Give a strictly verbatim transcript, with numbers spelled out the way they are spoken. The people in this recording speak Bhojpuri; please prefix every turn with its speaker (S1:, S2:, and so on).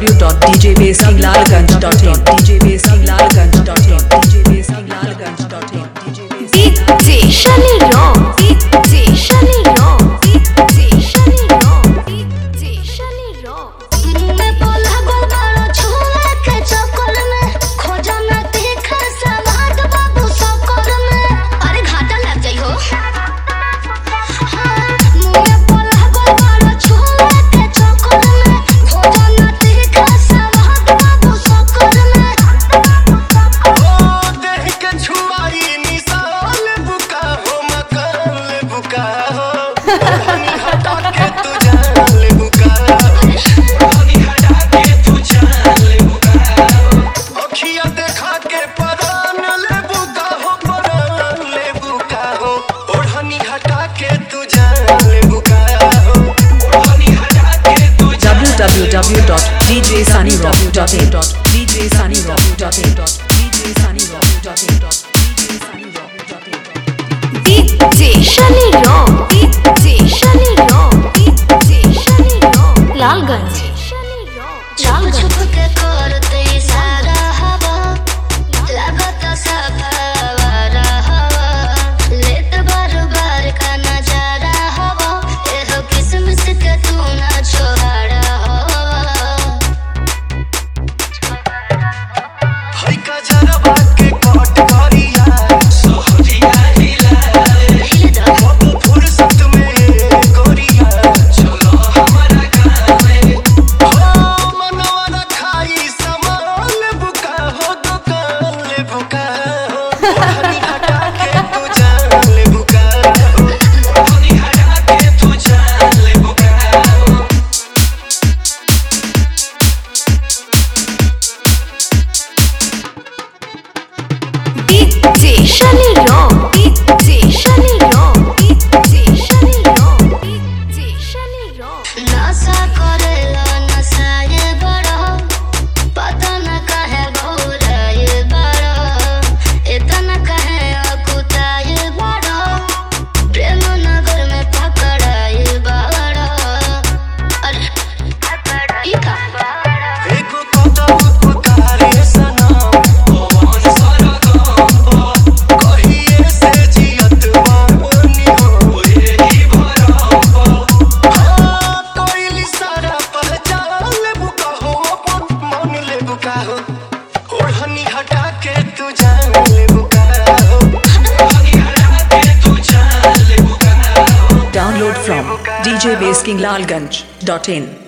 S1: w dot d j basking lalganj dot in d j basking lalganj dot in d j basking lalganj dot in
S2: D J Shani Rom D J Shani Rom D J Shani Rom D J Shani Rom
S3: मैं बोला गोलमालो छुआ के चक्कर में खोजा ना देखा समाद बाबू सककर में अरे घाटा लग जाई हो मैं बोला गोलमालो छुआ के चक्कर में खोजा ना देखा समाद बाबू सककर में
S4: ओ देख के छुआई निशान बुका हो मकान बुका हो हनी हटा के तू जान ले बुका हनी हटा के तू जान ले बुका अखिया देखा के परान ले बुका हो परान ले बुका हो ओढ़नी हटा के तू जान ले बुका हो ओढ़नी हटा के तू
S1: w w w dot d j sunny rock dot in dot d j sunny rock dot in dot d j sunny rock dot in dot d j sunny rock dot in
S2: D J Shani Rom D J Shani Rom D J Shani Rom Lalganj
S3: छुप छुप के करते सारा हवा लागत सफावारा हवा लेत बार बार का नजारा हवा एहो किस्मत के तू ना छोड़ा हवा
S4: हई का जरबा के कट करिया सोहरिया हिला
S3: हिल दा
S4: बाबू फुर्सत में गोरिया चलो हमारा गाँव में हो मनवा न खाई सामान बुका हो दुकान ले बुका हो ओढ़नी हटा के तू जान ले बुका हो ओढ़नी हटा के तू जान ले बुका हो
S2: D J Shani Rom D J Shani Rom D J Shani Rom D J Shani Rom
S3: नशा करेला नशा ये बड़ा पता न काहे भौरा ये बड़ा इतना काहे अकुता ये बड़ा प्रेम नगर में पकड़ा ये बड़ा अरे ई का
S4: एको कदम पुकारे सनम पवन सरगम कहिए से जियत बानी हो एही भरम हाँ कोइली सारा पहचान ले बुका हो अपन मन ले बुका हो ओढ़नी हटा के तू जान ले बुका हो ओढ़नी हटा के तू जान ले बुका हो
S1: download from d j basking lalganj dot in